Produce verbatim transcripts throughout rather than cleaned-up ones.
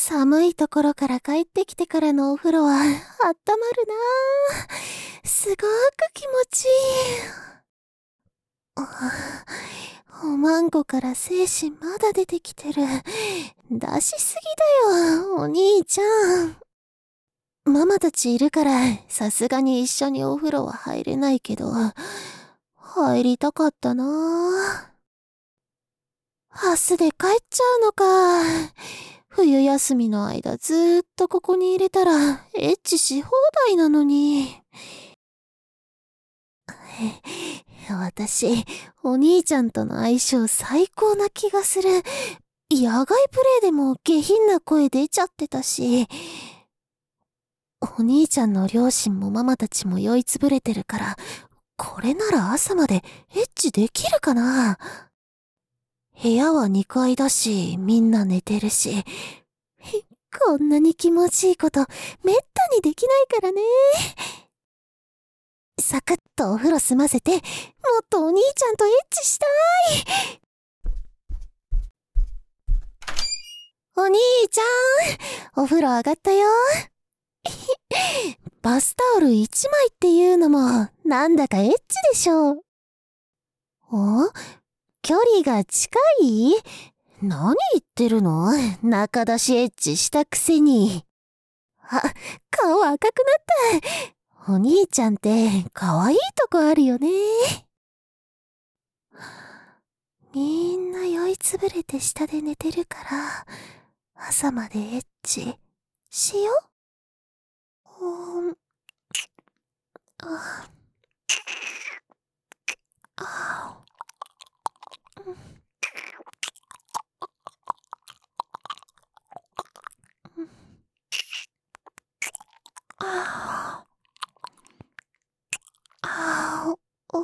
寒いところから帰ってきてからのお風呂はあったまるなぁ。すごく気持ちいい。おまんこから精子まだ出てきてる。出しすぎだよ、お兄ちゃん。ママたちいるから、さすがに一緒にお風呂は入れないけど、入りたかったなぁ。明日で帰っちゃうのか。冬休みの間ずーっとここに入れたらエッチし放題なのに。私、お兄ちゃんとの相性最高な気がする。野外プレイでも下品な声出ちゃってたし。お兄ちゃんの両親もママたちも酔いつぶれてるから、これなら朝までエッチできるかな。部屋はにかいだし、みんな寝てるし。こんなに気持ちいいこと、めったにできないからね。サクッとお風呂済ませて、もっとお兄ちゃんとエッチしたい。お兄ちゃん、お風呂上がったよ。バスタオルいちまいっていうのも、なんだかエッチでしょ。お？距離が近い？何言ってるの？中出しエッチしたくせに。あ、顔赤くなった。お兄ちゃんって可愛いとこあるよね。みんな酔いつぶれて下で寝てるから、朝までエッチしよう。うーん。ああ。ああ、お、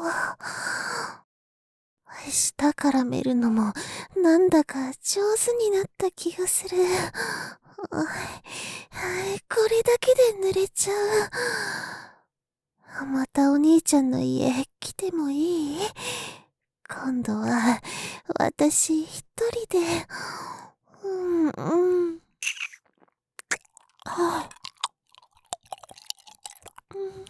舌からめるのもなんだか上手になった気がする。これだけで濡れちゃう。またお兄ちゃんの家来てもいい？今度は私一人で。うんうん。はあ、うん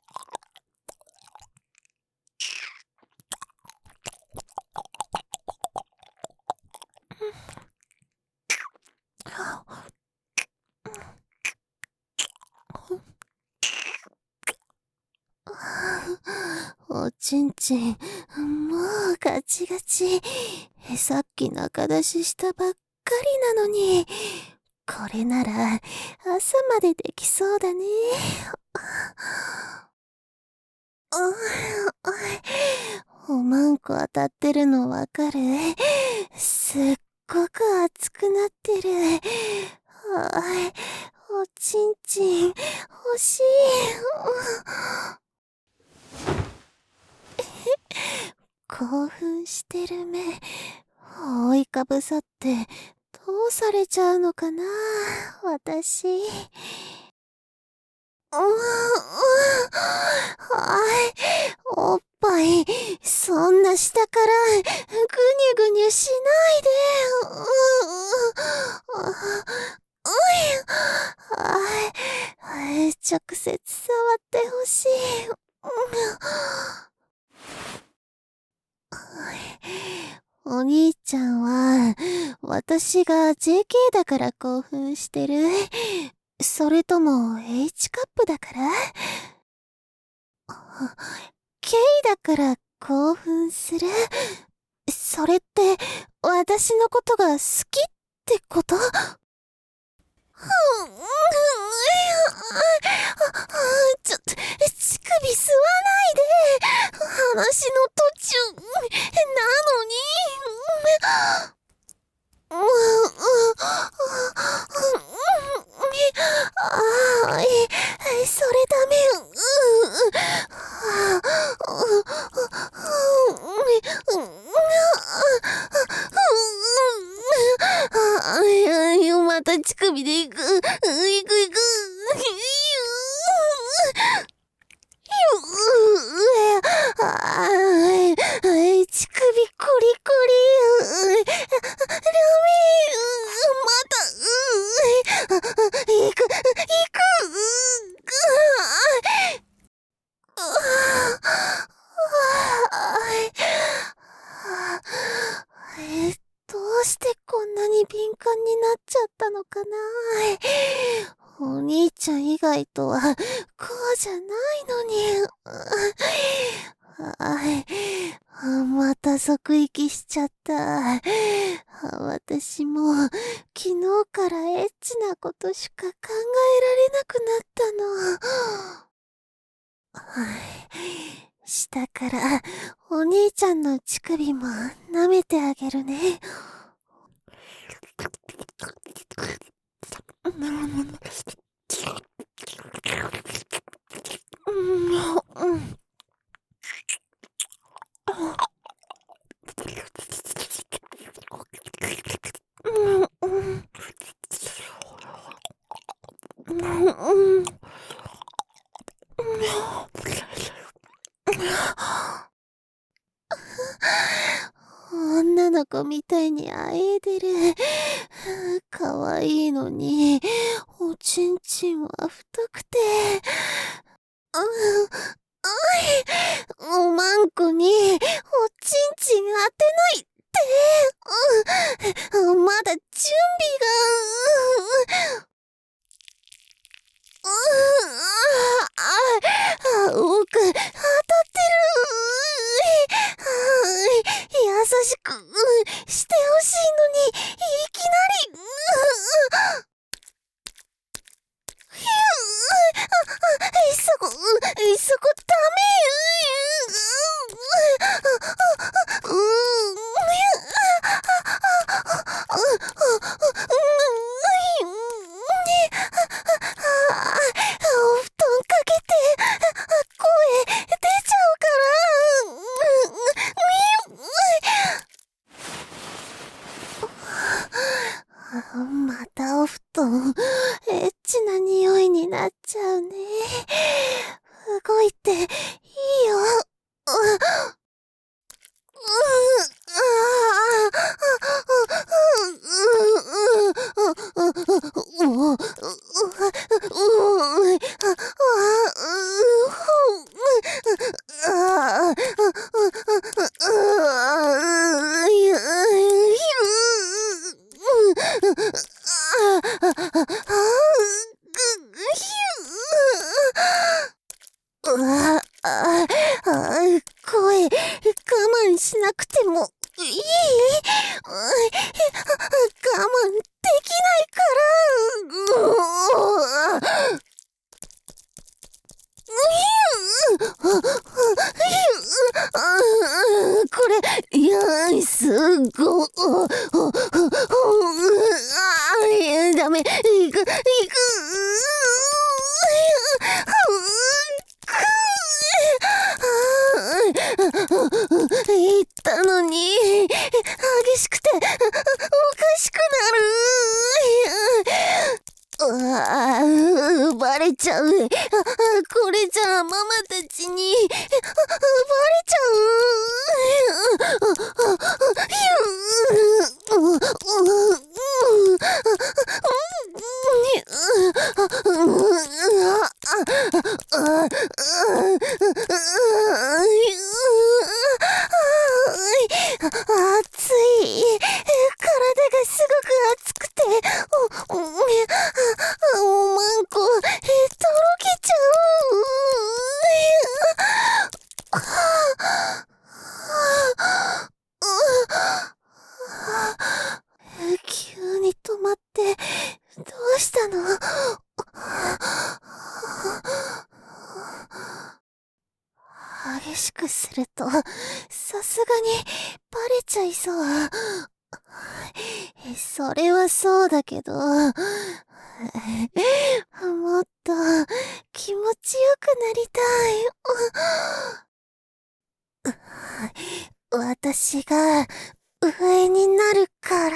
おちんちん、もうガチガチ。さっき中出ししたばっかりなのに。これなら朝までできそうだね。おまんこ当たってるのわかる？すっごく熱くなってる。おちんちん欲しい。興奮してる目、覆いかぶさってどうされちゃうのかな、私。ううはい、おっぱい、そんな下からぐにゅぐにゅしないで。ううはい、直接触ってほしい。お兄ちゃんは、私が ジェーケー だから興奮してる？それとも H カップだから？ K だから興奮する？それって、私のことが好きってこと？ちょっと、乳首吸わないで。話の途中、なのに。ううああ、それダメ。また乳首で行く。行く行く。乳首うしてこんなに敏感になっちゃったのかな。お兄ちゃん以外とはこうじゃないのに。あ、また即息しちゃった。私も昨日からエッチなことしか考えられなくなったの。下からお兄ちゃんの乳首も舐めてあげるね。女の子みたいにあえでる。かわいいのに、おちんちんは太くて。うん、おまんこに、おちんちん当てないって。うん、まだ準備が。うん、あ、奥、当たってる。優しくしてほしいのに、いきなり。ひゅー、そこ、そこダメ。うん。お布団かけて、声出ちゃうから。またお布団、エッチな匂いになっちゃうね。動いていいよ。声、我慢しなくてもいい？我慢できないから。これ、いや、すっご、ダメ、いく、いく、言ったのに、激しくて、おかしくなる。うわぁ、バレちゃう。これじゃあママたちに、バレちゃう。熱い。体がすごく熱くて、お、お、おまんこ、とろけちゃう。急に止まって、どうしたの？激しくすると、さすがにバレちゃいそう。それはそうだけど、もっと気持ちよくなりたい。私が上になるから。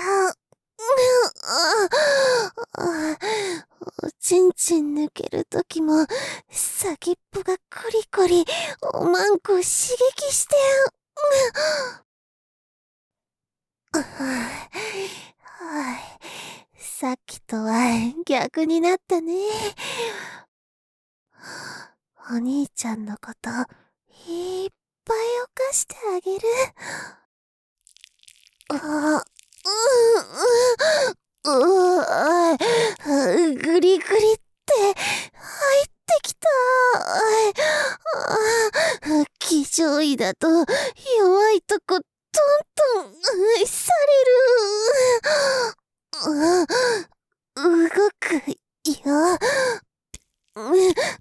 おちんちん抜けるときも先っぽがコリコリおまんこ刺激して。さっきとは逆になったね。お兄ちゃんのこといっぱい犯してあげる。あ、うん。 理だと弱いとこトントンされる。動くよ。うう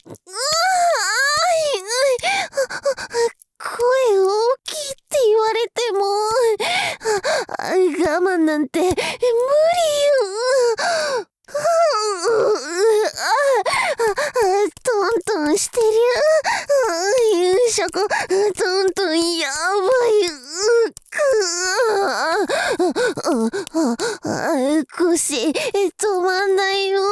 声大きいって言われても我慢なんて無理よ。トントンしてる。夕食トントンやばい。腰止まんないよ。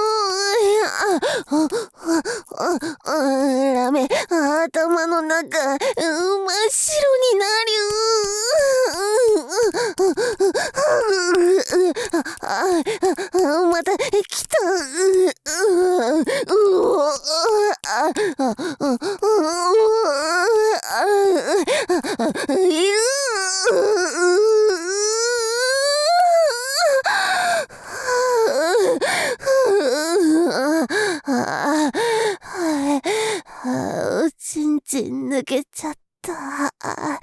ダメ、頭の中真っ白になる。また来た。おちんちん抜けちゃった。はい。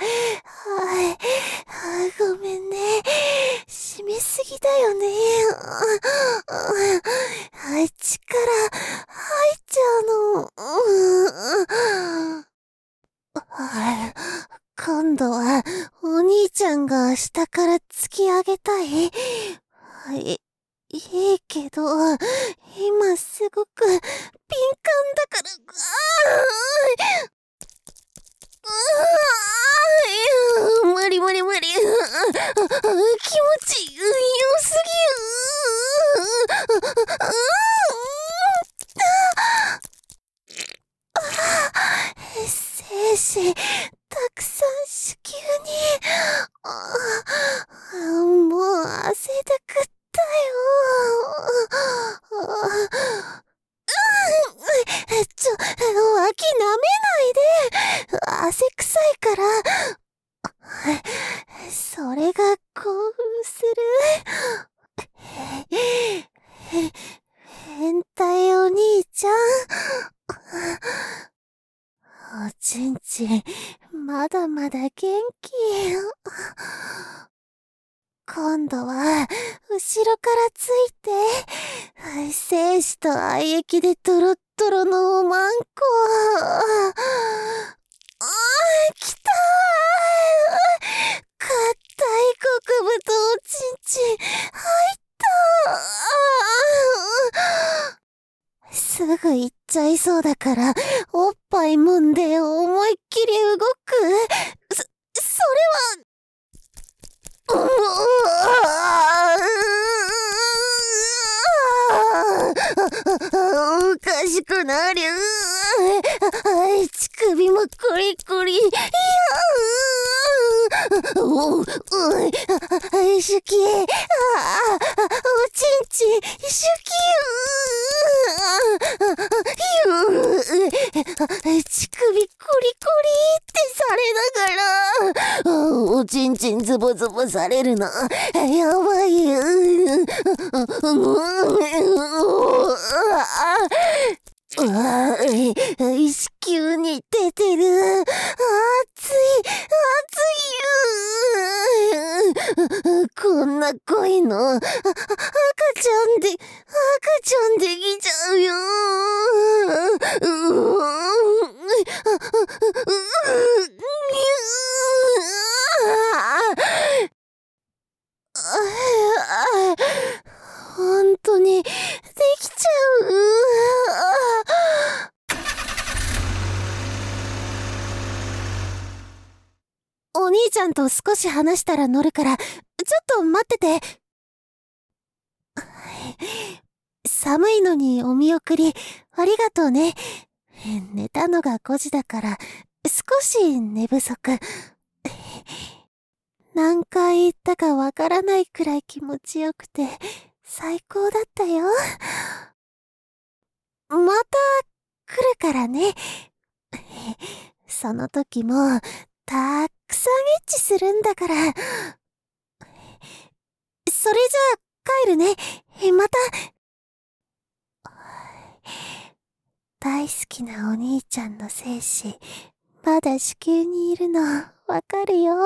ごめんね。締めすぎだよね。力入っちゃうの。今度はお兄ちゃんが下から突き上げたい。いいいけど、今すごく敏感だから。無理無理無理。気持ち良すぎ。精子たくさん子宮に。もう汗だくったよ。ちょ、脇舐めないで。汗臭いから。それが興奮する。変態お兄ちゃん。おちんちん、まだまだ元気。今度は、後ろからついて、精子と愛液でトロットロのおまんこ。あー、来たー。硬い極太おちんちん、入ったー。すぐ行っちゃいそうだから、おっぱい揉んで思いっきり動く。そ、それは、うわおかしくなる。乳首もコリコリ。いやおう、手記。おちんちん、手記。乳首コリコリってされながら、おちんちんズボズボされるの。やばい。子宮に出てる。熱い、熱い。こんな恋の赤ちゃんで、赤ちゃんできちゃうよ。本当にできちゃう。お兄ちゃんと少し話したら乗るから、ちょっと待ってて。寒いのにお見送り、ありがとうね。寝たのがごじだから、少し寝不足。何回言ったかわからないくらい気持ちよくて、最高だったよ。また来るからね。その時も、たくさんエッチするんだから。それじゃあ帰るね。また。大好きなお兄ちゃんの精子、 まだ子宮にいるのわかるよ。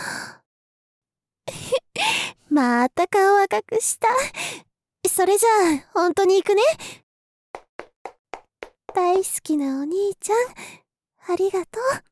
また顔赤くした。それじゃあ本当に行くね。大好きなお兄ちゃん、ありがとう。